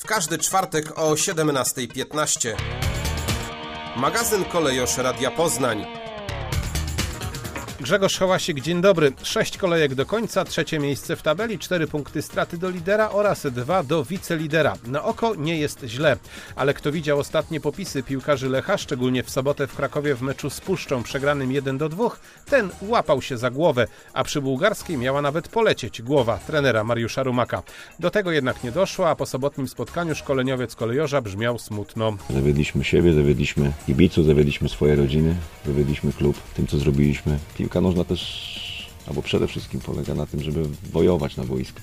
każdy czwartek o 17:15. Magazyn Kolejosz Radia Poznań. Grzegorz Hałasik, dzień dobry. 6 kolejek do końca, 3. miejsce w tabeli, 4 punkty straty do lidera oraz 2 do wicelidera. Na oko nie jest źle, ale kto widział ostatnie popisy piłkarzy Lecha, szczególnie w sobotę w Krakowie w meczu z Puszczą przegranym 1-2, ten łapał się za głowę, a przy bułgarskiej miała nawet polecieć głowa trenera Mariusza Rumaka. Do tego jednak nie doszło, a po sobotnim spotkaniu szkoleniowiec Kolejorza brzmiał smutno. Zawiedliśmy siebie, zawiedliśmy kibiców, zawiedliśmy swoje rodziny, zawiedliśmy klub tym, co zrobiliśmy. Piłka nożna też, albo przede wszystkim polega na tym, żeby wojować na boisku.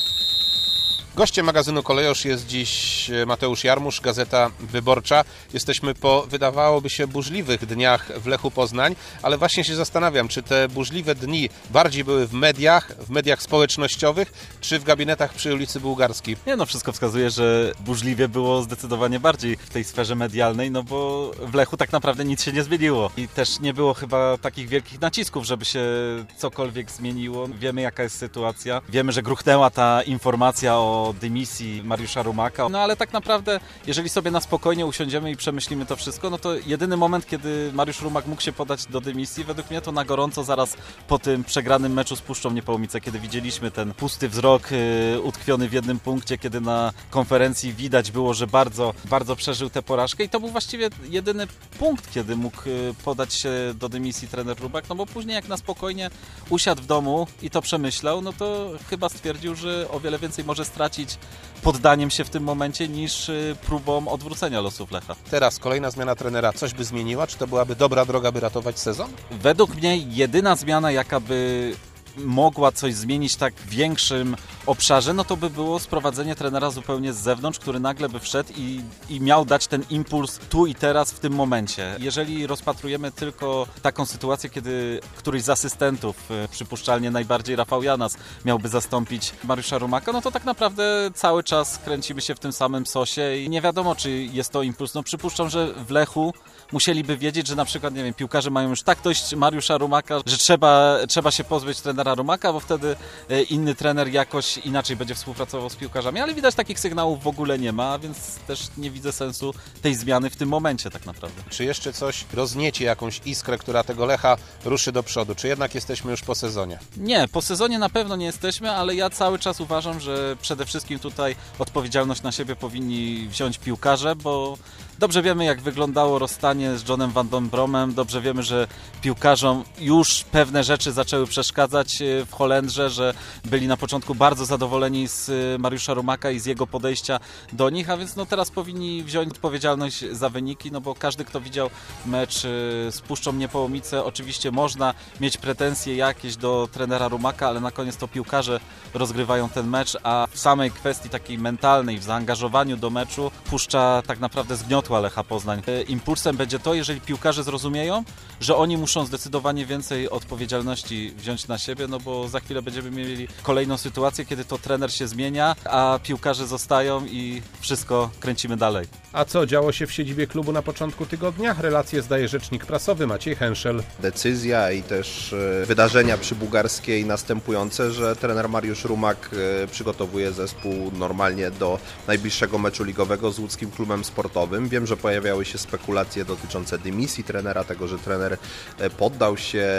Gościem magazynu Kolejosz jest dziś Mateusz Jarmusz, Gazeta Wyborcza. Jesteśmy po, wydawałoby się, burzliwych dniach w Lechu Poznań, ale właśnie się zastanawiam, czy te burzliwe dni bardziej były w mediach społecznościowych, czy w gabinetach przy ulicy Bułgarskiej? Nie, wszystko wskazuje, że burzliwie było zdecydowanie bardziej w tej sferze medialnej, bo w Lechu tak naprawdę nic się nie zmieniło i też nie było chyba takich wielkich nacisków, żeby się cokolwiek zmieniło. Wiemy, jaka jest sytuacja, wiemy, że gruchnęła ta informacja o dymisji Mariusza Rumaka, ale tak naprawdę, jeżeli sobie na spokojnie usiądziemy i przemyślimy to wszystko, to jedyny moment, kiedy Mariusz Rumak mógł się podać do dymisji, według mnie to na gorąco zaraz po tym przegranym meczu z Puszczą Niepołomice, kiedy widzieliśmy ten pusty wzrok utkwiony w jednym punkcie, kiedy na konferencji widać było, że bardzo, bardzo przeżył tę porażkę i to był właściwie jedyny punkt, kiedy mógł podać się do dymisji trener Rumak, bo później jak na spokojnie usiadł w domu i to przemyślał, to chyba stwierdził, że o wiele więcej może stracić poddaniem się w tym momencie niż próbą odwrócenia losów Lecha. Teraz kolejna zmiana trenera coś by zmieniła? Czy to byłaby dobra droga, by ratować sezon? Według mnie jedyna zmiana, jaka by mogła coś zmienić tak w większym obszarze, to by było sprowadzenie trenera zupełnie z zewnątrz, który nagle by wszedł i miał dać ten impuls tu i teraz w tym momencie. Jeżeli rozpatrujemy tylko taką sytuację, kiedy któryś z asystentów, przypuszczalnie najbardziej Rafał Janas, miałby zastąpić Mariusza Rumaka, to tak naprawdę cały czas kręcimy się w tym samym sosie i nie wiadomo, czy jest to impuls. Przypuszczam, że w Lechu musieliby wiedzieć, że na przykład, piłkarze mają już tak dość Mariusza Rumaka, że trzeba się pozbyć trenera Rumaka, bo wtedy inny trener jakoś inaczej będzie współpracował z piłkarzami, ale widać takich sygnałów w ogóle nie ma, więc też nie widzę sensu tej zmiany w tym momencie tak naprawdę. Czy jeszcze coś rozniecie, jakąś iskrę, która tego Lecha ruszy do przodu, czy jednak jesteśmy już po sezonie? Nie, po sezonie na pewno nie jesteśmy, ale ja cały czas uważam, że przede wszystkim tutaj odpowiedzialność na siebie powinni wziąć piłkarze, bo dobrze wiemy, jak wyglądało rozstanie z Johnem Van den Bromem, dobrze wiemy, że piłkarzom już pewne rzeczy zaczęły przeszkadzać w Holendrze, że byli na początku bardzo zadowoleni z Mariusza Rumaka i z jego podejścia do nich, a więc teraz powinni wziąć odpowiedzialność za wyniki, bo każdy, kto widział mecz z Puszczą Niepołomice, oczywiście można mieć pretensje jakieś do trenera Rumaka, ale na koniec to piłkarze rozgrywają ten mecz, a w samej kwestii takiej mentalnej, w zaangażowaniu do meczu Puszcza tak naprawdę zgniotła Lecha Poznań. Impulsem będzie to, jeżeli piłkarze zrozumieją, że oni muszą zdecydowanie więcej odpowiedzialności wziąć na siebie, bo za chwilę będziemy mieli kolejną sytuację, kiedy to trener się zmienia, a piłkarze zostają i wszystko kręcimy dalej. A co działo się w siedzibie klubu na początku tygodnia? Relację zdaje rzecznik prasowy Maciej Henszel. Decyzja i też wydarzenia przy Bułgarskiej następujące, że trener Mariusz Rumak przygotowuje zespół normalnie do najbliższego meczu ligowego z łódzkim klubem sportowym. Wiem, że pojawiały się spekulacje dotyczące dymisji trenera, tego, że trener poddał się,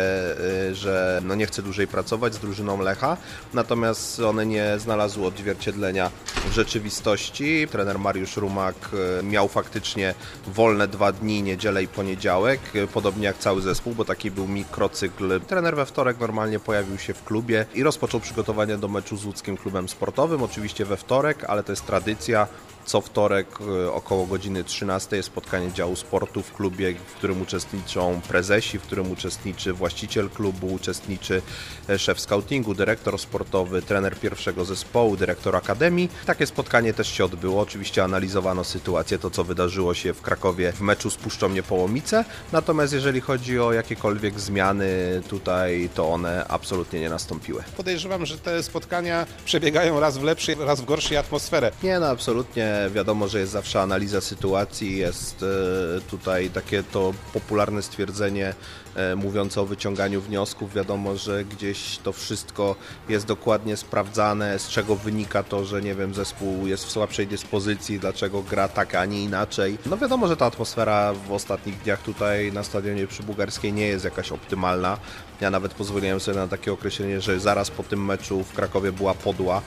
że nie chce dłużej pracować z drużyną Lecha, natomiast one nie znalazły odzwierciedlenia w rzeczywistości. Trener Mariusz Rumak miał faktycznie wolne 2 dni, niedzielę i poniedziałek, podobnie jak cały zespół, bo taki był mikrocykl. Trener we wtorek normalnie pojawił się w klubie i rozpoczął przygotowania do meczu z łódzkim klubem sportowym, oczywiście we wtorek, ale to jest tradycja. Co wtorek około godziny 13 jest spotkanie działu sportu w klubie, w którym uczestniczą prezesi, w którym uczestniczy właściciel klubu, uczestniczy szef scoutingu, dyrektor sportowy, trener pierwszego zespołu, dyrektor akademii. Takie spotkanie też się odbyło. Oczywiście analizowano sytuację, to co wydarzyło się w Krakowie w meczu z Puszczą Niepołomice. Natomiast jeżeli chodzi o jakiekolwiek zmiany tutaj, to one absolutnie nie nastąpiły. Podejrzewam, że te spotkania przebiegają raz w lepszej, raz w gorszej atmosferze. Nie, absolutnie. Wiadomo, że jest zawsze analiza sytuacji, jest tutaj takie to popularne stwierdzenie mówiące o wyciąganiu wniosków. Wiadomo, że gdzieś to wszystko jest dokładnie sprawdzane, z czego wynika to, że nie wiem, zespół jest w słabszej dyspozycji, dlaczego gra tak, a nie inaczej. No wiadomo, że ta atmosfera w ostatnich dniach tutaj na stadionie Przybugarskiej nie jest jakaś optymalna. Ja nawet pozwoliłem sobie na takie określenie, że zaraz po tym meczu w Krakowie była podła,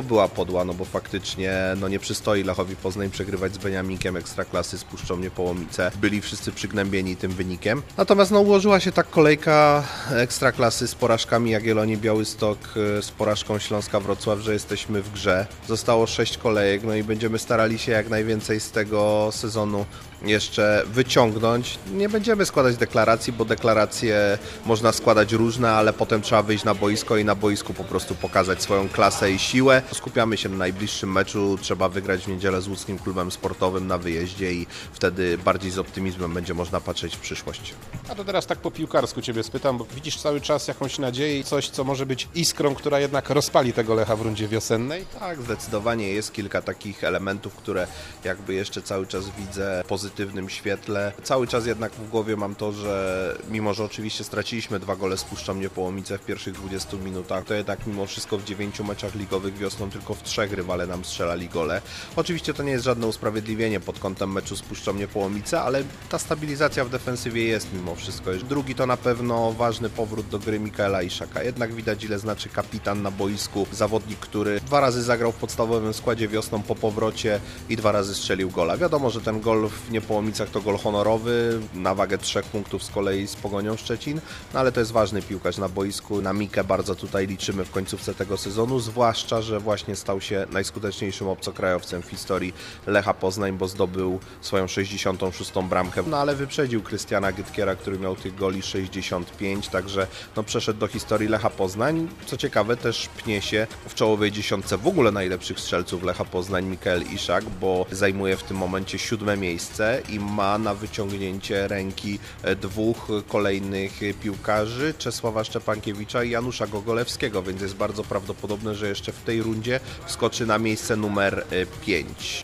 no bo faktycznie nie przystoi Lechowi Poznań przegrywać z Beniaminkiem Ekstraklasy z Puszczą Niepołomice. Byli wszyscy przygnębieni tym wynikiem. Natomiast ułożyła się tak kolejka Ekstraklasy z porażkami Jagiellonii Białystok, z porażką Śląska Wrocław, że jesteśmy w grze. Zostało 6 kolejek, i będziemy starali się jak najwięcej z tego sezonu jeszcze wyciągnąć. Nie będziemy składać deklaracji, bo deklaracje można składać różne, ale potem trzeba wyjść na boisko i na boisku po prostu pokazać swoją klasę i siłę. Skupiamy się na najbliższym meczu, trzeba wygrać w niedzielę z Łódzkim Klubem Sportowym na wyjeździe i wtedy bardziej z optymizmem będzie można patrzeć w przyszłość. A to teraz tak po piłkarsku Ciebie spytam, bo widzisz cały czas jakąś nadzieję i coś, co może być iskrą, która jednak rozpali tego Lecha w rundzie wiosennej? Tak, zdecydowanie jest kilka takich elementów, które jakby jeszcze cały czas widzę w pozytywnym świetle. Cały czas jednak w głowie mam to, że mimo, że oczywiście straciliśmy 2 gole z Puszczą Niepołomice w pierwszych 20 minutach, to jednak mimo wszystko w 9 meczach ligowych wiosną tylko w 3 rywale nam strzelali gole. Oczywiście to nie jest żadne usprawiedliwienie pod kątem meczu z Puszczą Niepołomice, ale ta stabilizacja w defensywie jest mimo wszystko. Drugi to na pewno ważny powrót do gry Mikaela Iszaka. Jednak widać, ile znaczy kapitan na boisku. Zawodnik, który 2 razy zagrał w podstawowym składzie wiosną po powrocie i 2 razy strzelił gola. Wiadomo, że ten gol w Niepołomicach to gol honorowy, na wagę 3 punktów z kolei z Pogonią Szczecin, ale to jest ważny piłkarz na boisku. Na Mikę bardzo tutaj liczymy w końcówce tego sezonu, zwłaszcza, że właśnie stał się najskuteczniejszym obcokrajowcem w historii Lecha Poznań, bo zdobył swoją 66. bramkę, ale wyprzedził Krystiana Gytkiera, który miał tych goli 65, także przeszedł do historii Lecha Poznań. Co ciekawe, też pnie się w czołowej dziesiątce w ogóle najlepszych strzelców Lecha Poznań Mikael Iszak, bo zajmuje w tym momencie 7. miejsce i ma na wyciągnięcie ręki 2 kolejnych piłkarzy, Czesława Szczepankiewicza i Janusza Gogolewskiego, więc jest bardzo prawdopodobne, że jeszcze w tej rundzie wskoczy na miejsce numer 5.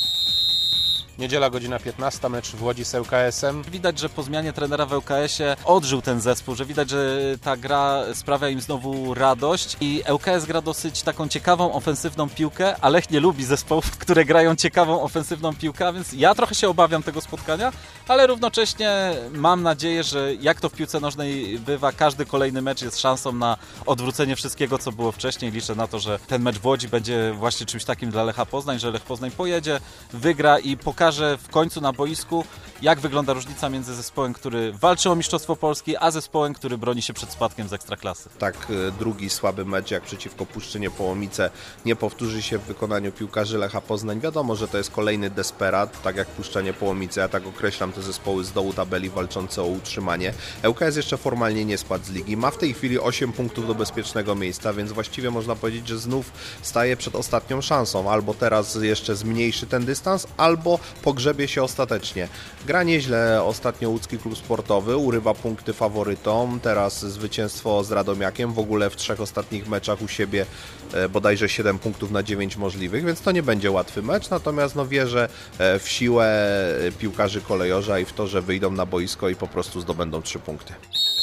Niedziela, godzina 15, mecz w Łodzi z ŁKS-em. Widać, że po zmianie trenera w ŁKS-ie odżył ten zespół, że widać, że ta gra sprawia im znowu radość i ŁKS gra dosyć taką ciekawą, ofensywną piłkę, a Lech nie lubi zespołów, które grają ciekawą, ofensywną piłkę, a więc ja trochę się obawiam tego spotkania, ale równocześnie mam nadzieję, że jak to w piłce nożnej bywa, każdy kolejny mecz jest szansą na odwrócenie wszystkiego, co było wcześniej. Liczę na to, że ten mecz w Łodzi będzie właśnie czymś takim dla Lecha Poznań, że Lech Poznań pojedzie, wygra i pokaże w końcu na boisku, jak wygląda różnica między zespołem, który walczy o Mistrzostwo Polski, a zespołem, który broni się przed spadkiem z Ekstraklasy. Tak, drugi słaby mecz jak przeciwko Puszczy Niepołomice nie powtórzy się w wykonaniu piłkarzy Lecha Poznań. Wiadomo, że to jest kolejny desperat, tak jak Puszcza Niepołomice, ja tak określam te zespoły z dołu tabeli walczące o utrzymanie. ŁKS jeszcze formalnie nie spadł z ligi, ma w tej chwili 8 punktów do bezpiecznego miejsca, więc właściwie można powiedzieć, że znów staje przed ostatnią szansą. Albo teraz jeszcze zmniejszy ten dystans, albo pogrzebie się ostatecznie. Gra nieźle ostatnio Łódzki Klub Sportowy, urywa punkty faworytom, teraz zwycięstwo z Radomiakiem, w ogóle w 3 ostatnich meczach u siebie bodajże 7 punktów na 9 możliwych, więc to nie będzie łatwy mecz, natomiast wierzę w siłę piłkarzy kolejorza i w to, że wyjdą na boisko i po prostu zdobędą 3 punkty.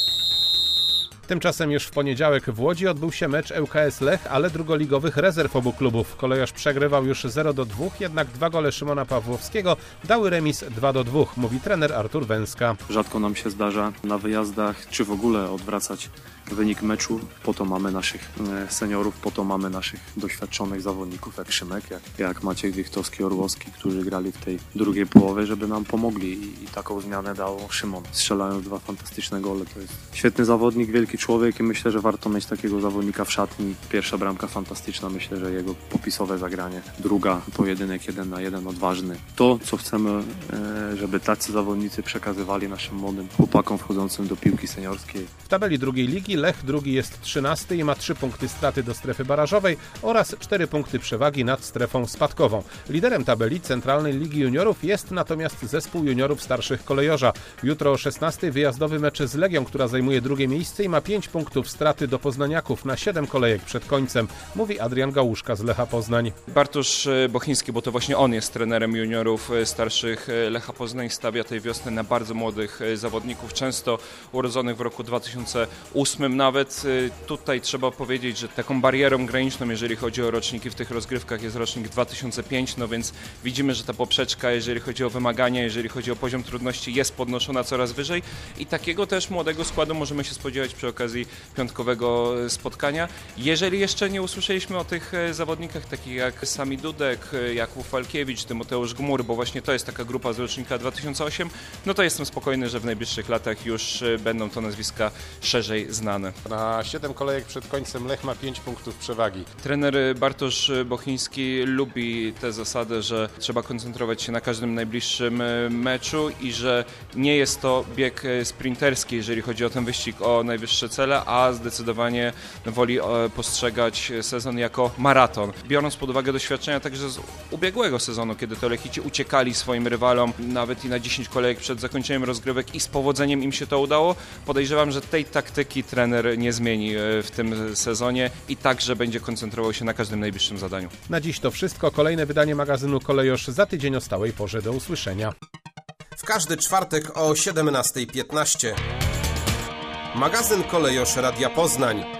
Tymczasem już w poniedziałek w Łodzi odbył się mecz ŁKS Lech, ale drugoligowych rezerw obu klubów. Kolejorz przegrywał już 0-2, jednak 2 gole Szymona Pawłowskiego dały remis 2-2, mówi trener Artur Węska. Rzadko nam się zdarza na wyjazdach, czy w ogóle odwracać wynik meczu. Po to mamy naszych seniorów, po to mamy naszych doświadczonych zawodników jak Szymek, jak Maciek Dychtowski, Orłowski, którzy grali w tej drugiej połowie, żeby nam pomogli i taką zmianę dał Szymon, strzelając 2 fantastyczne gole. To jest świetny zawodnik, wielki człowiek i myślę, że warto mieć takiego zawodnika w szatni. Pierwsza bramka fantastyczna, myślę, że jego popisowe zagranie. Druga, pojedynek 1 na 1, odważny. To, co chcemy, żeby tacy zawodnicy przekazywali naszym młodym chłopakom wchodzącym do piłki seniorskiej. W tabeli drugiej ligi kolejki. Lech drugi jest 13 i ma 3 punkty straty do strefy barażowej oraz 4 punkty przewagi nad strefą spadkową. Liderem tabeli Centralnej Ligi Juniorów jest natomiast zespół juniorów starszych Kolejorza. Jutro o 16 wyjazdowy mecz z Legią, która zajmuje drugie miejsce i ma 5 punktów straty do poznaniaków na 7 kolejek przed końcem, mówi Adrian Gałuszka z Lecha Poznań. Bartosz Bochiński, bo to właśnie on jest trenerem juniorów starszych Lecha Poznań, stawia tej wiosny na bardzo młodych zawodników, często urodzonych w roku 2008 nawet. Tutaj trzeba powiedzieć, że taką barierą graniczną, jeżeli chodzi o roczniki w tych rozgrywkach, jest rocznik 2005, no więc widzimy, że ta poprzeczka, jeżeli chodzi o wymagania, jeżeli chodzi o poziom trudności, jest podnoszona coraz wyżej i takiego też młodego składu możemy się spodziewać przy okazji piątkowego spotkania. Jeżeli jeszcze nie usłyszeliśmy o tych zawodnikach takich jak Sami Dudek, Jakub Falkiewicz, Tymoteusz Gmur, bo właśnie to jest taka grupa z rocznika 2008, no to jestem spokojny, że w najbliższych latach już będą to nazwiska szerzej znane. Na 7 kolejek przed końcem Lech ma 5 punktów przewagi. Trener Bartosz Bochiński lubi tę zasadę, że trzeba koncentrować się na każdym najbliższym meczu i że nie jest to bieg sprinterski, jeżeli chodzi o ten wyścig o najwyższe cele, a zdecydowanie woli postrzegać sezon jako maraton. Biorąc pod uwagę doświadczenia także z ubiegłego sezonu, kiedy to Lechici uciekali swoim rywalom nawet i na 10 kolejek przed zakończeniem rozgrywek i z powodzeniem im się to udało, podejrzewam, że tej taktyki trener nie zmieni w tym sezonie i także będzie koncentrował się na każdym najbliższym zadaniu. Na dziś to wszystko. Kolejne wydanie magazynu Kolejorz za tydzień o stałej porze. Do usłyszenia. W każdy czwartek o 17:15. Magazyn Kolejorz Radia Poznań.